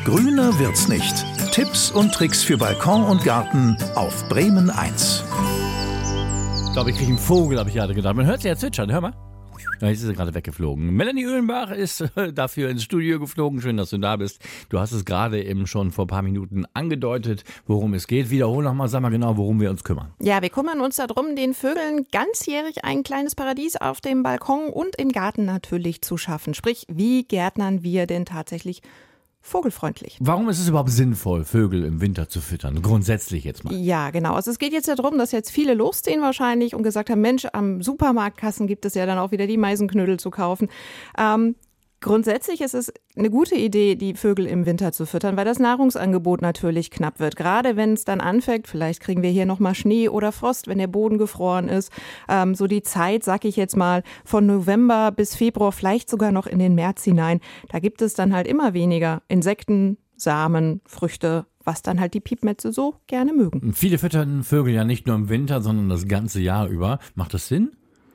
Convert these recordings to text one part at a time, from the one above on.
Grüner wird's nicht. Tipps und Tricks für Balkon und Garten auf Bremen 1. Ich glaube, ich kriege einen Vogel, habe ich gerade gedacht. Man hört sie ja zwitschern, hör mal. Ja, jetzt ist sie gerade weggeflogen. Melanie Uhlenbach ist dafür ins Studio geflogen. Schön, dass du da bist. Du hast es gerade eben schon vor ein paar Minuten angedeutet, worum es geht. Wiederhol nochmal, sag mal genau, worum wir uns kümmern. Ja, wir kümmern uns darum, den Vögeln ganzjährig ein kleines Paradies auf dem Balkon und im Garten natürlich zu schaffen. Sprich, wie gärtnern wir denn tatsächlich vogelfreundlich? Warum ist es überhaupt sinnvoll, Vögel im Winter zu füttern? Grundsätzlich jetzt mal. Ja, genau. Also es geht jetzt ja darum, dass jetzt viele losziehen wahrscheinlich und gesagt haben, Mensch, am Supermarktkassen gibt es ja dann auch wieder die Meisenknödel zu kaufen. Grundsätzlich ist es eine gute Idee, die Vögel im Winter zu füttern, weil das Nahrungsangebot natürlich knapp wird. Gerade wenn es dann anfängt, vielleicht kriegen wir hier nochmal Schnee oder Frost, wenn der Boden gefroren ist. So die Zeit, sag ich jetzt mal, von November bis Februar, vielleicht sogar noch in den März hinein. Da gibt es dann halt immer weniger Insekten, Samen, Früchte, was dann halt die Piepmätze so gerne mögen. Viele füttern Vögel ja nicht nur im Winter, sondern das ganze Jahr über. Macht das Sinn?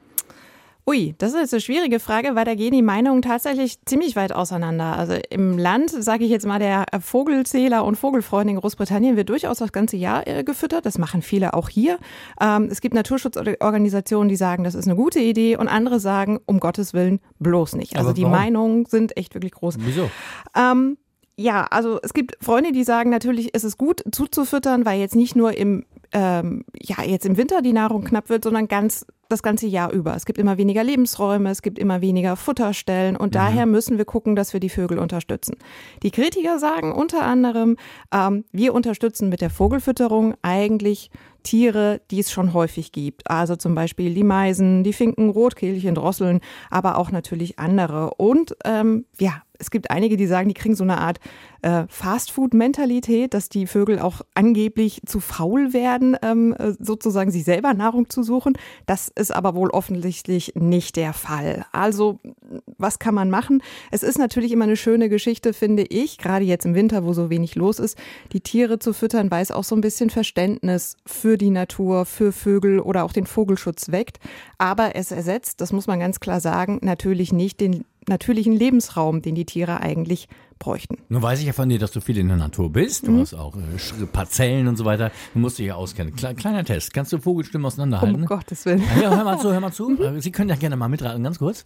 Ui, das ist jetzt eine schwierige Frage, weil da gehen die Meinungen tatsächlich ziemlich weit auseinander. Also im Land, sage ich jetzt mal, der Vogelzähler und Vogelfreunde in Großbritannien wird durchaus das ganze Jahr gefüttert. Das machen viele auch hier. Es gibt Naturschutzorganisationen, die sagen, das ist eine gute Idee und andere sagen, um Gottes Willen, bloß nicht. Also die Meinungen sind echt wirklich groß. Wieso? Ja, also es gibt Freunde, die sagen, natürlich ist es gut zuzufüttern, weil jetzt nicht nur jetzt im Winter die Nahrung knapp wird, sondern das ganze Jahr über. Es gibt immer weniger Lebensräume, es gibt immer weniger Futterstellen und daher müssen wir gucken, dass wir die Vögel unterstützen. Die Kritiker sagen unter anderem, wir unterstützen mit der Vogelfütterung eigentlich Tiere, die es schon häufig gibt. Also zum Beispiel die Meisen, die Finken, Rotkehlchen, Drosseln, aber auch natürlich andere. Und es gibt einige, die sagen, die kriegen so eine Art Fastfood-Mentalität, dass die Vögel auch angeblich zu faul werden, sozusagen sich selber Nahrung zu suchen. Das ist aber wohl offensichtlich nicht der Fall. Also, was kann man machen? Es ist natürlich immer eine schöne Geschichte, finde ich, gerade jetzt im Winter, wo so wenig los ist, die Tiere zu füttern, weil es auch so ein bisschen Verständnis für die Natur, für Vögel oder auch den Vogelschutz weckt. Aber es ersetzt, das muss man ganz klar sagen, natürlich nicht den natürlichen Lebensraum, den die Tiere eigentlich bräuchten. Nun weiß ich ja von dir, dass du viel in der Natur bist. Du hast auch Parzellen und so weiter. Du musst dich ja auskennen. Kleiner Test. Kannst du Vogelstimmen auseinanderhalten? Um Gottes Willen. Ja, hör mal zu. Sie können ja gerne mal mitraten, ganz kurz.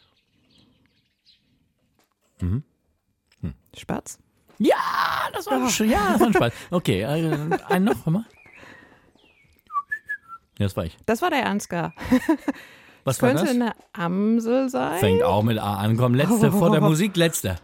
Spatz? Ja, das war ein Spatz. Okay, einen noch, hör mal. Ja, das war ich. Das war der Ansgar. Was war das? Könnte eine Amsel sein. Fängt auch mit A an. Komm, letzte vor der Musik, letzte.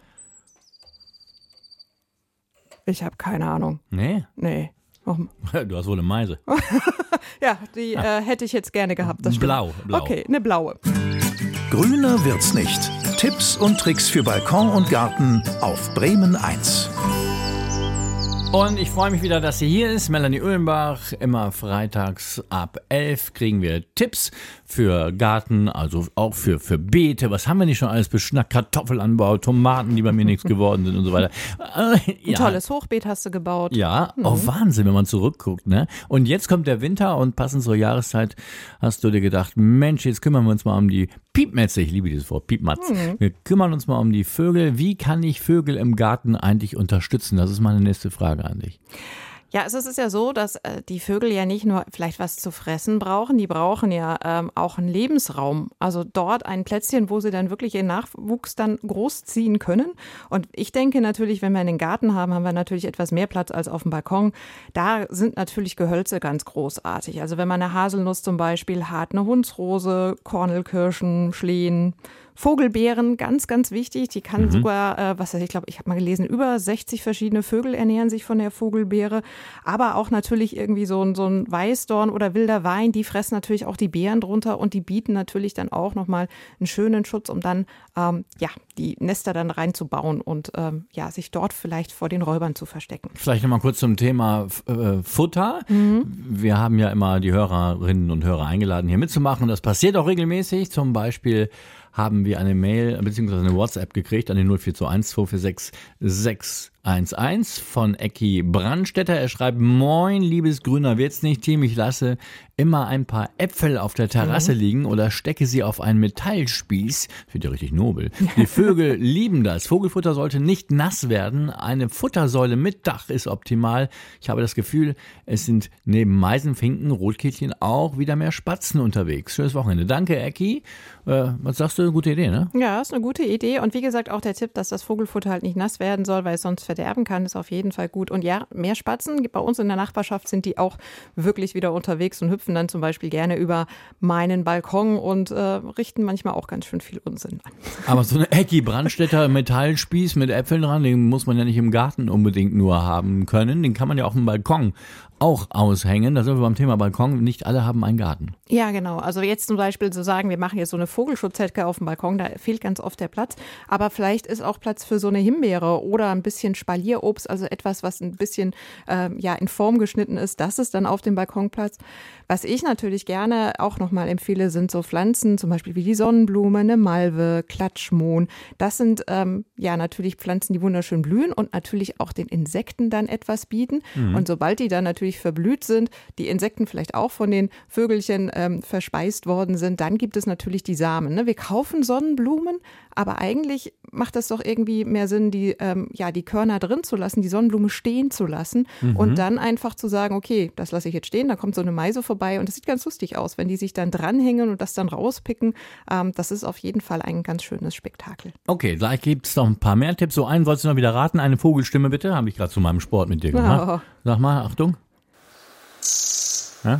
Ich habe keine Ahnung. Nee? Nee. Du hast wohl eine Meise. Ja, die hätte ich jetzt gerne gehabt. Das stimmt. Blau. Okay, eine blaue. Grüner wird's nicht. Tipps und Tricks für Balkon und Garten auf Bremen 1. Und ich freue mich wieder, dass sie hier ist. Melanie Uhlenbach. Immer freitags ab 11 kriegen wir Tipps für Garten, also auch für Beete. Was haben wir nicht schon alles beschnackt? Kartoffelanbau, Tomaten, die bei mir nichts geworden sind und so weiter. Ein tolles Hochbeet hast du gebaut. Ja, Wahnsinn, wenn man zurückguckt, ne? Und jetzt kommt der Winter und passend zur Jahreszeit hast du dir gedacht, Mensch, jetzt kümmern wir uns mal um die Piepmätze. Ich liebe dieses Wort, Piepmatz. Wir kümmern uns mal um die Vögel. Wie kann ich Vögel im Garten eigentlich unterstützen? Das ist meine nächste Frage an dich. Ja, es ist ja so, dass die Vögel ja nicht nur vielleicht was zu fressen brauchen, die brauchen ja auch einen Lebensraum. Also dort ein Plätzchen, wo sie dann wirklich ihren Nachwuchs dann großziehen können. Und ich denke natürlich, wenn wir einen Garten haben, haben wir natürlich etwas mehr Platz als auf dem Balkon. Da sind natürlich Gehölze ganz großartig. Also wenn man eine Haselnuss zum Beispiel hat, eine Hundsrose, Kornelkirschen, Schlehen, Vogelbeeren, ganz, ganz wichtig. Die kann sogar, ich glaube, ich habe mal gelesen, über 60 verschiedene Vögel ernähren sich von der Vogelbeere. Aber auch natürlich irgendwie so ein Weißdorn oder wilder Wein, die fressen natürlich auch die Beeren drunter und die bieten natürlich dann auch nochmal einen schönen Schutz, um dann die Nester dann reinzubauen und sich dort vielleicht vor den Räubern zu verstecken. Vielleicht nochmal kurz zum Thema Futter. Wir haben ja immer die Hörerinnen und Hörer eingeladen, hier mitzumachen. Das passiert auch regelmäßig. Zum Beispiel haben wir eine Mail bzw. eine WhatsApp gekriegt an den 0421 246 611 von Ecki Brandstätter. Er schreibt: Moin, liebes Grüner wird's nicht Team, ich lasse immer ein paar Äpfel auf der Terrasse liegen oder stecke sie auf einen Metallspieß. Wird ja richtig nobel. Die Vögel lieben das. Vogelfutter sollte nicht nass werden. Eine Futtersäule mit Dach ist optimal. Ich habe das Gefühl, es sind neben Meisen, Finken, Rotkehlchen auch wieder mehr Spatzen unterwegs. Schönes Wochenende. Danke, Ecki. Was sagst du? Gute Idee, ne? Ja, ist eine gute Idee. Und wie gesagt, auch der Tipp, dass das Vogelfutter halt nicht nass werden soll, weil es sonst verderben kann, ist auf jeden Fall gut. Und ja, mehr Spatzen. Bei uns in der Nachbarschaft sind die auch wirklich wieder unterwegs und hüpfen dann zum Beispiel gerne über meinen Balkon und richten manchmal auch ganz schön viel Unsinn an. Aber so eine Ecki Brandstätter Metallspieß mit Äpfeln dran, den muss man ja nicht im Garten unbedingt nur haben können. Den kann man ja auf dem Balkon auch aushängen. Da sind wir beim Thema Balkon. Nicht alle haben einen Garten. Ja, genau. Also jetzt zum Beispiel so sagen, wir machen jetzt so eine Vogelschutzhecke auf dem Balkon, da fehlt ganz oft der Platz. Aber vielleicht ist auch Platz für so eine Himbeere oder ein bisschen Spalierobst, also etwas, was ein bisschen in Form geschnitten ist. Das ist dann auf dem Balkonplatz. Was ich natürlich gerne auch nochmal empfehle, sind so Pflanzen, zum Beispiel wie die Sonnenblume, eine Malve, Klatschmohn. Das sind natürlich Pflanzen, die wunderschön blühen und natürlich auch den Insekten dann etwas bieten. Und sobald die dann natürlich verblüht sind, die Insekten vielleicht auch von den Vögelchen verspeist worden sind, dann gibt es natürlich die Samen. Ne? Wir kaufen Sonnenblumen, aber eigentlich macht das doch irgendwie mehr Sinn, die Körner drin zu lassen, die Sonnenblume stehen zu lassen und dann einfach zu sagen, okay, das lasse ich jetzt stehen, da kommt so eine Meise vorbei und das sieht ganz lustig aus, wenn die sich dann dranhängen und das dann rauspicken. Das ist auf jeden Fall ein ganz schönes Spektakel. Okay, gleich gibt es noch ein paar mehr Tipps. So einen sollst du noch wieder raten. Eine Vogelstimme bitte, habe ich gerade zu meinem Sport mit dir gemacht. Oh. Sag mal, Achtung. Ja?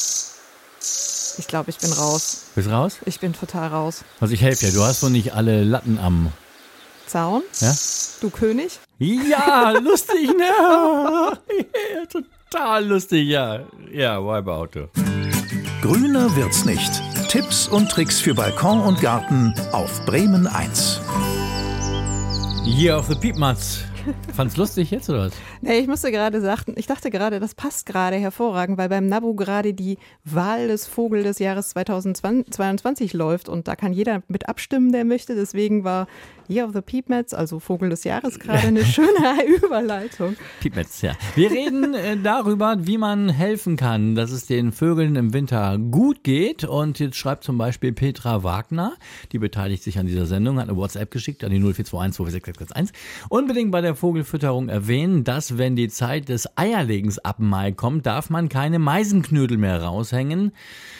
Ich glaube, ich bin raus. Bist raus? Ich bin total raus. Also ich helfe dir, du hast wohl nicht alle Latten am Zaun? Ja? Du König? Ja, lustig, ne? Ja, total lustig, ja. Ja, Weiberauto. Grüner wird's nicht. Tipps und Tricks für Balkon und Garten auf Bremen 1. Hier auf the Piepmatz. Fand's lustig jetzt oder was? Nee, ich dachte gerade, das passt gerade hervorragend, weil beim NABU gerade die Wahl des Vogel des Jahres 2022 läuft und da kann jeder mit abstimmen, der möchte. Deswegen war Year of the Piepmatz, also Vogel des Jahres, gerade eine schöne Überleitung. Piepmatz, ja. Wir reden darüber, wie man helfen kann, dass es den Vögeln im Winter gut geht. Und jetzt schreibt zum Beispiel Petra Wagner, die beteiligt sich an dieser Sendung, hat eine WhatsApp geschickt an die 0421 246 unbedingt bei der Vogelfütterung erwähnen, dass wenn die Zeit des Eierlegens ab Mai kommt, darf man keine Meisenknödel mehr raushängen.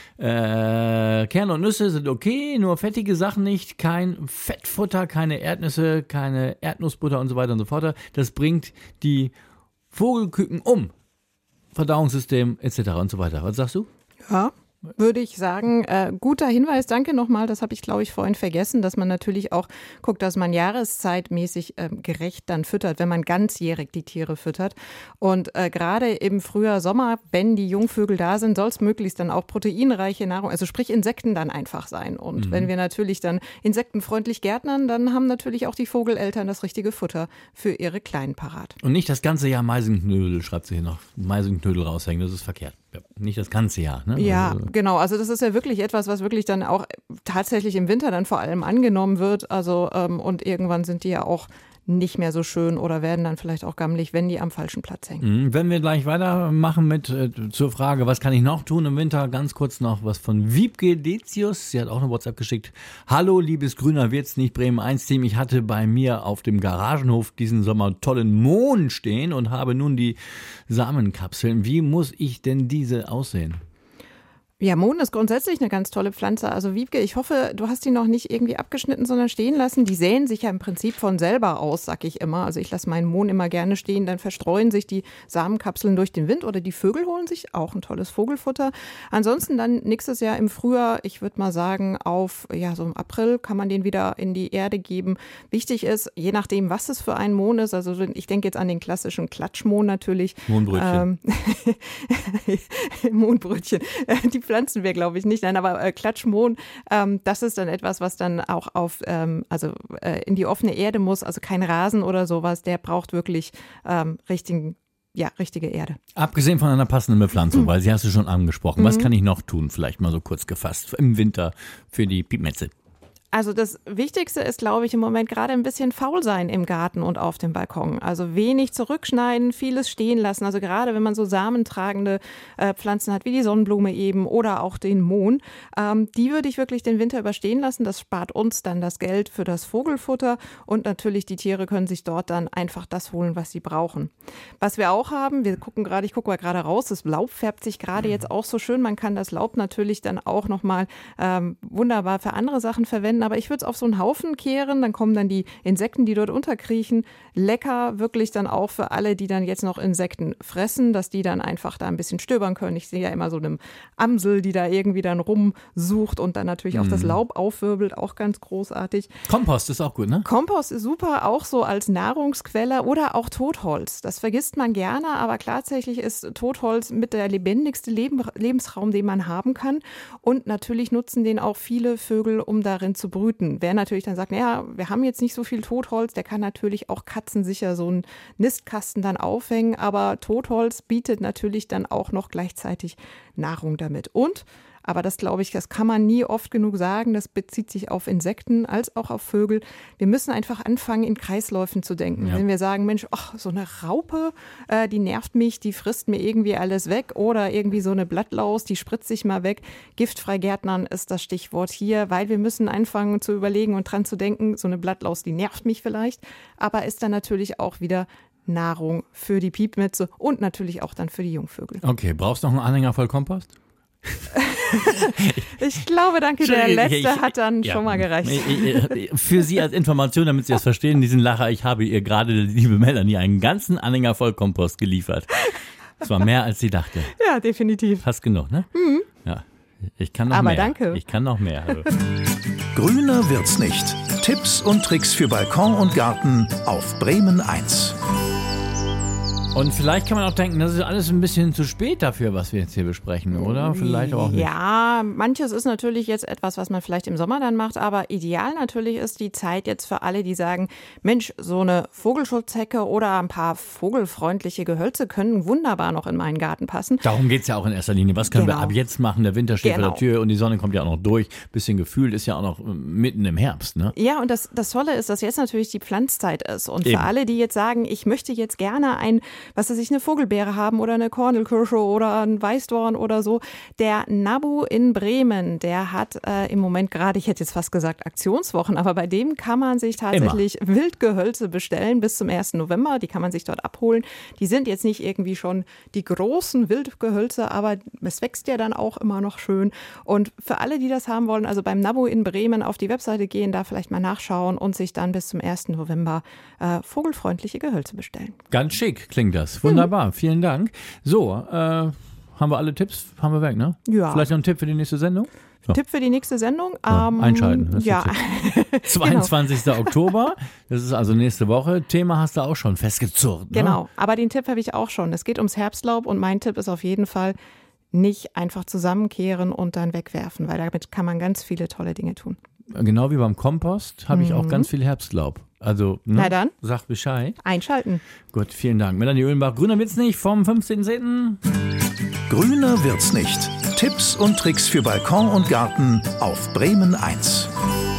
Kerne und Nüsse sind okay, nur fettige Sachen nicht, kein Fettfutter, keine Erdnüsse, keine Erdnussbutter und so weiter und so fort. Das bringt die Vogelküken um. Verdauungssystem etc. und so weiter. Was sagst du? Ja, würde ich sagen, guter Hinweis, danke nochmal, das habe ich glaube ich vorhin vergessen, dass man natürlich auch guckt, dass man jahreszeitmäßig gerecht dann füttert, wenn man ganzjährig die Tiere füttert und gerade im Frühjahr, Sommer, wenn die Jungvögel da sind, soll es möglichst dann auch proteinreiche Nahrung, also sprich Insekten dann einfach sein und wenn wir natürlich dann insektenfreundlich gärtnern, dann haben natürlich auch die Vogeleltern das richtige Futter für ihre Kleinen parat. Und nicht das ganze Jahr Meisenknödel, schreibt sie hier noch, Meisenknödel raushängen, das ist verkehrt. Ja, nicht das ganze Jahr, ne? Ja, genau. Also das ist ja wirklich etwas, was wirklich dann auch tatsächlich im Winter dann vor allem angenommen wird. Also und irgendwann sind die ja auch nicht mehr so schön oder werden dann vielleicht auch gammelig, wenn die am falschen Platz hängen. Wenn wir gleich weitermachen mit zur Frage, was kann ich noch tun im Winter? Ganz kurz noch was von Wiebke Decius. Sie hat auch eine WhatsApp geschickt. Hallo, liebes Grüner wird's nicht Bremen 1 Team. Ich hatte bei mir auf dem Garagenhof diesen Sommer tollen Mohn stehen und habe nun die Samenkapseln. Wie muss ich denn diese aussehen? Ja, Mohn ist grundsätzlich eine ganz tolle Pflanze. Also Wiebke, ich hoffe, du hast die noch nicht irgendwie abgeschnitten, sondern stehen lassen. Die säen sich ja im Prinzip von selber aus, sag ich immer. Also ich lasse meinen Mohn immer gerne stehen, dann verstreuen sich die Samenkapseln durch den Wind oder die Vögel holen sich auch ein tolles Vogelfutter. Ansonsten dann nächstes Jahr im Frühjahr, ich würde mal sagen, so im April kann man den wieder in die Erde geben. Wichtig ist, je nachdem, was es für ein Mohn ist, also ich denke jetzt an den klassischen Klatschmohn natürlich. Mohnbrötchen. Mohnbrötchen. Die pflanzen wir, glaube ich, nicht. Nein, aber Klatschmohn, das ist dann etwas, was dann auch in die offene Erde muss, also kein Rasen oder sowas. Der braucht wirklich richtige Erde. Abgesehen von einer passenden Bepflanzung, weil sie hast du schon angesprochen. Was kann ich noch tun? Vielleicht mal so kurz gefasst im Winter für die Piepmätze. Also das Wichtigste ist, glaube ich, im Moment gerade ein bisschen faul sein im Garten und auf dem Balkon. Also wenig zurückschneiden, vieles stehen lassen. Also gerade wenn man so samentragende Pflanzen hat, wie die Sonnenblume eben oder auch den Mohn, die würde ich wirklich den Winter überstehen lassen. Das spart uns dann das Geld für das Vogelfutter und natürlich die Tiere können sich dort dann einfach das holen, was sie brauchen. Was wir auch haben, ich gucke gerade raus, das Laub färbt sich gerade jetzt auch so schön. Man kann das Laub natürlich dann auch nochmal wunderbar für andere Sachen verwenden. Aber ich würde es auf so einen Haufen kehren, dann kommen dann die Insekten, die dort unterkriechen. Lecker wirklich dann auch für alle, die dann jetzt noch Insekten fressen, dass die dann einfach da ein bisschen stöbern können. Ich sehe ja immer so eine Amsel, die da irgendwie dann rumsucht und dann natürlich auch das Laub aufwirbelt, auch ganz großartig. Kompost ist auch gut, ne? Kompost ist super, auch so als Nahrungsquelle oder auch Totholz. Das vergisst man gerne, aber tatsächlich ist Totholz mit der lebendigste Lebensraum, den man haben kann. Und natürlich nutzen den auch viele Vögel, um darin zu brüten. Wer natürlich dann sagt, naja, wir haben jetzt nicht so viel Totholz, der kann natürlich auch katzensicher so einen Nistkasten dann aufhängen, aber Totholz bietet natürlich dann auch noch gleichzeitig Nahrung damit. Und aber das, glaube ich, das kann man nie oft genug sagen. Das bezieht sich auf Insekten als auch auf Vögel. Wir müssen einfach anfangen, in Kreisläufen zu denken. Ja. Wenn wir sagen, Mensch, ach, so eine Raupe, die nervt mich, die frisst mir irgendwie alles weg. Oder irgendwie so eine Blattlaus, die spritzt sich mal weg. Giftfrei Gärtnern ist das Stichwort hier, weil wir müssen anfangen zu überlegen und dran zu denken, so eine Blattlaus, die nervt mich vielleicht, aber ist dann natürlich auch wieder Nahrung für die Piepmütze und natürlich auch dann für die Jungvögel. Okay, brauchst du noch einen Anhänger voll Kompost? Ich glaube, danke, der letzte hat dann schon mal gereicht. Für Sie als Information, damit Sie das verstehen, diesen Lacher, ich habe ihr gerade, liebe Melanie, einen ganzen Anhänger voll Kompost geliefert. Das war mehr, als sie dachte. Ja, definitiv. Fast genug, ne? Mhm. Ja, ich kann noch aber mehr. Danke. Ich kann noch mehr. Also. Grüner wird's nicht. Tipps und Tricks für Balkon und Garten auf Bremen 1. Und vielleicht kann man auch denken, das ist alles ein bisschen zu spät dafür, was wir jetzt hier besprechen, oder? Vielleicht auch nicht. Ja, manches ist natürlich jetzt etwas, was man vielleicht im Sommer dann macht, aber ideal natürlich ist die Zeit jetzt für alle, die sagen, Mensch, so eine Vogelschutzhecke oder ein paar vogelfreundliche Gehölze können wunderbar noch in meinen Garten passen. Darum geht es ja auch in erster Linie. Was können wir ab jetzt machen? Der Winter steht vor der Tür und die Sonne kommt ja auch noch durch. Bisschen gefühlt ist ja auch noch mitten im Herbst, ne? Ja, und das Tolle ist, dass jetzt natürlich die Pflanzzeit ist. Und für alle, die jetzt sagen, ich möchte jetzt gerne eine Vogelbeere haben oder eine Kornelkirsche oder ein Weißdorn oder so. Der NABU in Bremen, der hat im Moment gerade, ich hätte jetzt fast gesagt Aktionswochen, aber bei dem kann man sich tatsächlich Wildgehölze bestellen bis zum 1. November. Die kann man sich dort abholen. Die sind jetzt nicht irgendwie schon die großen Wildgehölze, aber es wächst ja dann auch immer noch schön. Und für alle, die das haben wollen, also beim NABU in Bremen auf die Webseite gehen, da vielleicht mal nachschauen und sich dann bis zum 1. November vogelfreundliche Gehölze bestellen. Ganz schick klingt das. Wunderbar, vielen Dank. So, haben wir alle Tipps? Haben wir weg, ne? Ja. Vielleicht noch ein Tipp für die nächste Sendung? So. Tipp für die nächste Sendung? Einschalten. Ja. 22. Genau. Oktober, das ist also nächste Woche. Thema hast du auch schon festgezurrt. Ne? Genau, aber den Tipp habe ich auch schon. Es geht ums Herbstlaub und mein Tipp ist auf jeden Fall, nicht einfach zusammenkehren und dann wegwerfen, weil damit kann man ganz viele tolle Dinge tun. Genau wie beim Kompost habe ich auch ganz viel Herbstlaub. Also, na dann, sag Bescheid. Einschalten. Gut, vielen Dank. Melanie Uhlenbach, Grüner wird's nicht vom 15.10. Grüner wird's nicht. Tipps und Tricks für Balkon und Garten auf Bremen 1.